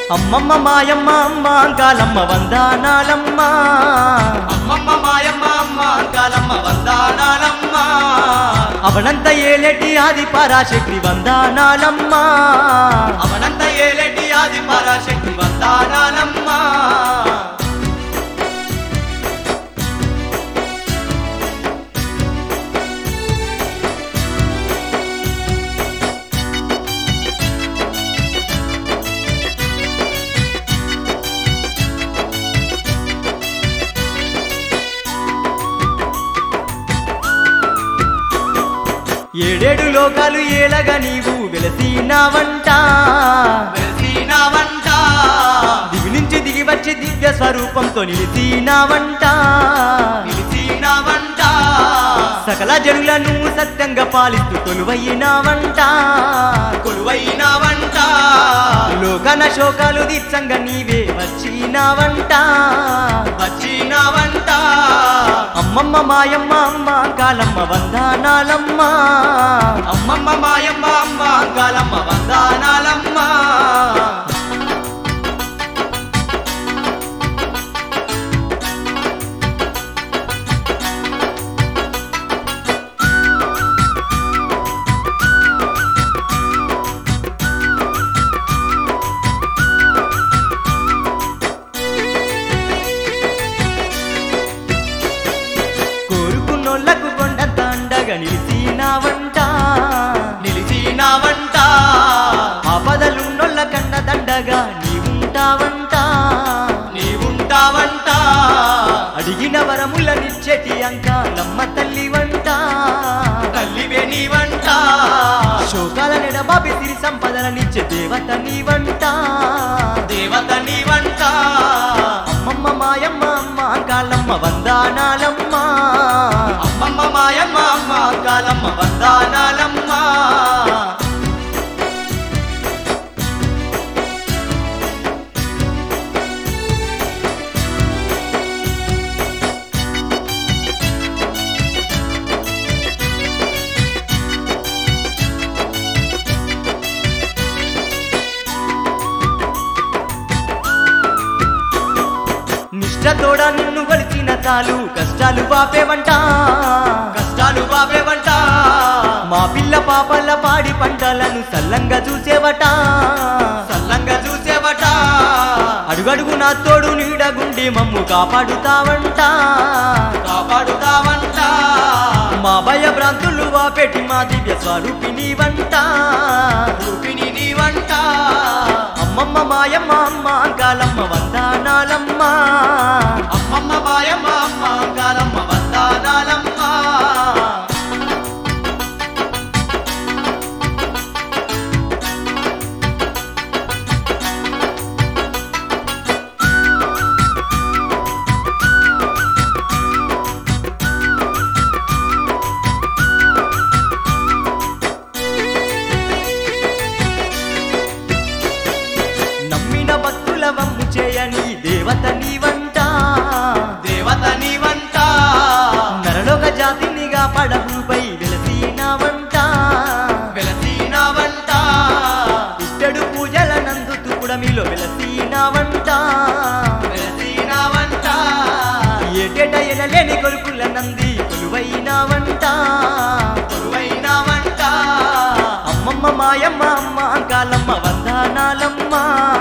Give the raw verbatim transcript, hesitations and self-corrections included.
అమ్మమ్మ మాయమ్మ అమ్మ అంకాలమ్మ వందనాలమ్మ అమ్మమ్మ మాయమ్మ అమ్మ అంకాలమ్మ వందనాలమ్మ అవనంత ఏలేటి ఆది పరాశక్తి వందనాలమ్మ అవనంత ఏలేటి ఆది పరాశక్తి వందనాలమ్మ ఏడేడు లోకాలు ఏలగా నీవు వెలసినావంట వెలిసినావంట దివి నుంచి దిగి వచ్చి దివ్య స్వరూపంతో నిలిచినావంట నిలిచినావంట సకల జనులను సత్యంగా పాలిస్తూ కొలువైనావంట కొలువైనావంట లోకన శోకాలు దీప్సంగా నీవే వచ్చినావంట వచ్చినావంట అమ్మమ్మ మాయమ్మ అమ్మ కాలమ్మ వందనాలమ్మ అమ్మమ్మ మాయమ్మ అమ్మ అంకాలమ్మ వందనాలమ్మ కోరుకున్నోళ్లకు కొండంత అండగా నిలిచినావంట నిలిచినావంట ఆపదలున్నోళ్ళ కన్న దండగా నీవుంటావంట నీవుంటావంట అడిగిన వరముల నిచ్చెటి అంకాలమ్మ తల్లి వంట తల్లివే నీవంట శోకాల నెడబాబి సిరి సంపదలనిచ్చే దేవత నీవంట దేవత నీవంట అమ్మమ్మ మాయమ్మ అమ్మ కాలమ్మ వందనాలమ్మ అమ్మమ్మ మాయమ్మ అమ్మ అంకాలమ్మ వందనాలమ్మ నిష్టతోడ నిన్ను కొలిచిన తాలు కష్టాలు బాపేవంట కష్టాలు బాబేవంట మా పిల్ల పాపల పాడి పంటలను సల్లంగా చూసేవట సల్లంగా చూసేవట అడుగడుగు నా తోడు నీడగుండి మమ్ము కాపాడుతావంట కాపాడుతావంట మా భయ భ్రాంతులు వాపెట్టి మా దివ్య స్వరూపిణి వంట రూపిణి నీవంట అమ్మమ్మ మాయమ్మ అమ్మ కాలమ్మ వందనాలమ్మ అమ్మమ్మ మాయమ్మ అమ్మ అంకాలమ్మ వందనాలమ్మ నమ్మిన భక్తుల వమ్ము చేయని దేవత నీవంట దేవత నీవంట నరలోక జాతినిగా పడవుపై వెలసినావంట వెలసినావంట ఇష్టడు పూజల నందుతూ కూడా మీలో వెలసినావంట వెలసినావంట ఏటేట ఎనలేని కొలుకుల నంది కొలువైనావంట కొలువైనావంట అమ్మమ్మ మాయమ్మ అమ్మ కాలమ్మ వందనాలమ్మ